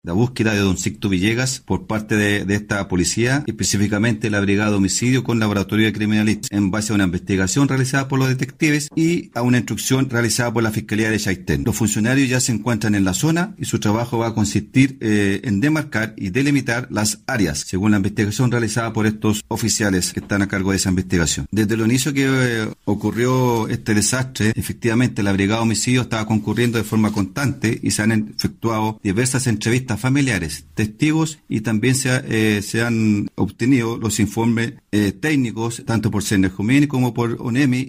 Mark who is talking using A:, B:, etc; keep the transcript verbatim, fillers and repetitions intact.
A: la búsqueda de don Sixto Villegas por parte de, de esta policía, específicamente la Brigada de Homicidio con Laboratorio de Criminalística, en base a una investigación realizada por los detectives y a una instrucción realizada por la Fiscalía de Chaitén. Los funcionarios ya se encuentran en la zona y su trabajo va a consistir eh, en demarcar y delimitar las áreas, según la investigación realizada por estos oficiales que están a cargo de esa investigación. Desde el inicio que eh, ocurrió este desastre, efectivamente la Brigada de Homicidio estaba concurriendo de forma constante y se han efectuado diversas entrevistas familiares, testigos y también se, ha, eh, se han obtenido los informes eh, técnicos tanto por Cernajumen como por ONEMI